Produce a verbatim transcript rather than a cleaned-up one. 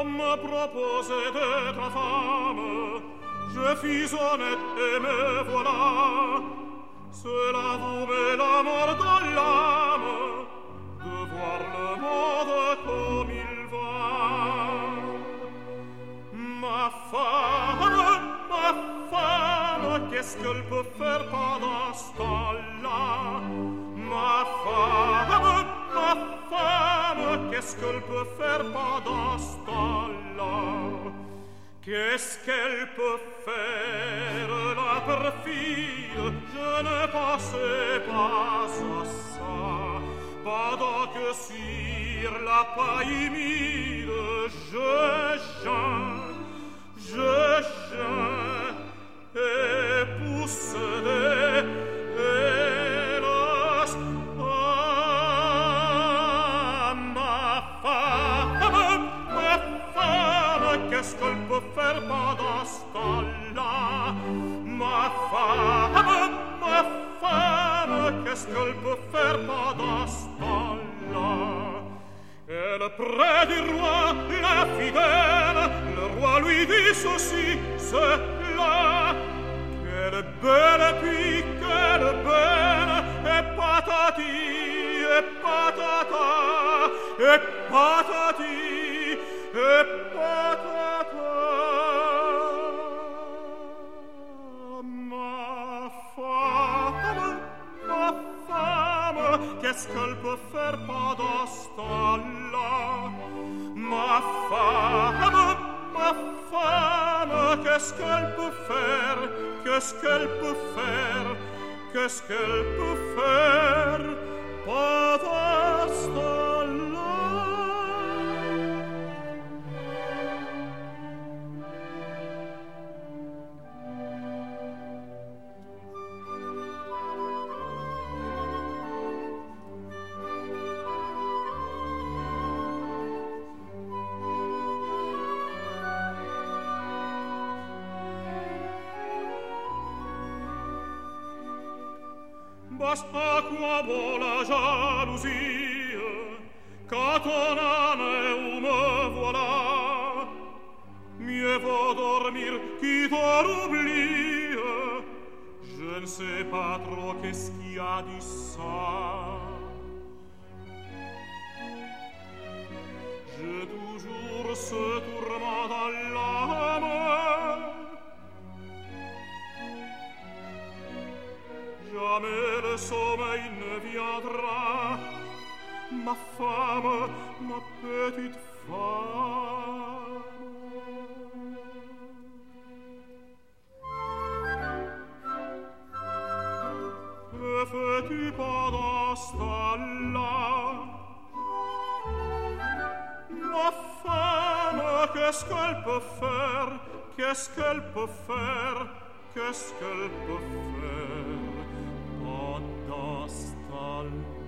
On me proposait d'être femme, je fis honnête et me voilà. Cela vous met la mort dans l'âme de voir le monde comme il va. Ma femme, ma femme, qu'est-ce qu'elle peut faire pendant ce temps-là? Ma femme, ma femme, qu'est-ce qu'elle peut faire pendant ce temps-là? Qu'est-ce qu'elle peut faire, la perfide? Je ne pensais pas à ça. Pendant que sur la paille humide, je jeûne, je jeûne et pousse des hélas. Ah, ma femme, ma femme, qu'est-ce qu'elle peut faire pendant ce temps-là? Ma femme, ma femme, qu'est-ce qu'elle peut faire pendant ce temps-là? Elle près du roi, la fidèle, le roi lui dit ceci, cela. Quelle belle puis, quelle belle, et patati, et patata, et patati, et patata. Ma femme, ma femme, qu'est-ce qu'elle peut faire pendant ce temps-là? Ma femme, ma femme, qu'est-ce qu'elle peut faire? Qu'est-ce qu'elle peut faire? Qu'est-ce qu'elle peut faire pendant ce temps-là? Basta quoi vaut la jalousie quand on en est où me voilà? Mieux vaut dormir quitte à l'oubli. Je ne sais pas trop qu'est-ce qui a dit ça. J'ai toujours ce tourment dans l'âme. Jamais le sommeil ne viendra. Ma femme, ma petite femme. Que fais-tu pendant ce temps-là? Ma femme, qu'est-ce qu'elle peut faire? Qu'est-ce qu'elle peut faire? Qu'est-ce qu'elle peut faire pendant ce temps-là?